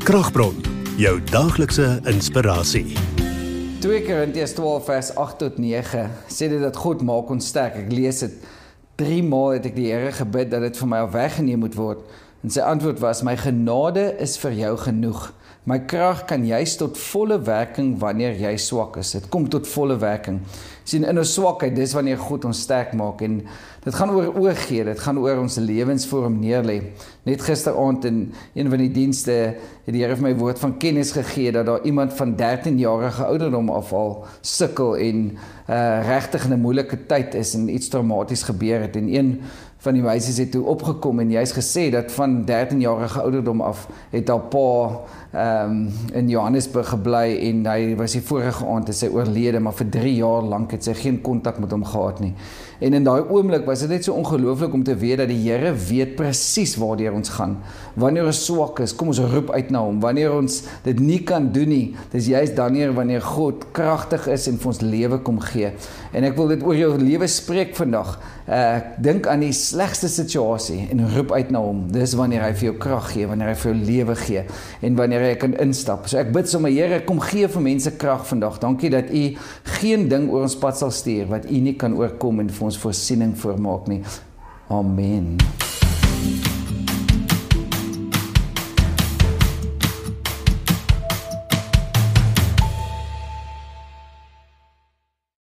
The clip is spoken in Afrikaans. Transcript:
Kragbron, jou daaglikse inspirasie. 2 Korintiërs 12 vers 8 tot 9 sê dit dat God maak ons sterk. Ek lees dit 3 maal het ek die Here gebid dat dit van my af weggeneem moet word. En sy antwoord was, my genade is vir jou genoeg. My krag kan juist tot volle werking wanneer jy swak is. Dit kom tot volle werking. Sien, in ons swakheid, dis wanneer God ons sterk maak. En dit gaan oor oorgee, dit gaan oor ons lewens voor hom neerlê. Net gisteraand in een van die dienste het die Here vir my woord van kennis gegee dat daar iemand van 13-jarige ouderdom af al sukkel en regtig in 'n moeilike tyd is en iets traumaties gebeur het. En een van die meisies het toe opgekom en jy is gesê dat van 13-jarige ouderdom af het haar pa in Johannesburg gebly en hy was die vorige aand is sy oorlede, maar vir 3 jaar lank het sy geen kontak met hom gehad nie. En in daai oomblik was dit net so ongelooflik om te weet dat die Here weet presies waardeur ons gaan. Wanneer ons swak is, kom ons roep uit na hom. Wanneer ons dit nie kan doen nie, dis juist dan wanneer God kragtig is en vir ons lewe kom gee. En ek wil dit oor jou lewe spreek vandag. Dink aan die slegste situasie en roep uit na hom. Dis wanneer hy vir jou krag gee, wanneer hy vir jou lewe gee en wanneer jy kan instap. So ek bid sommer, Here, kom gee vir mense krag vandag. Dankie dat u geen ding oor ons pad sal stuur wat u nie kan oorkom en vir ons voorsiening voormaak nie. Amen.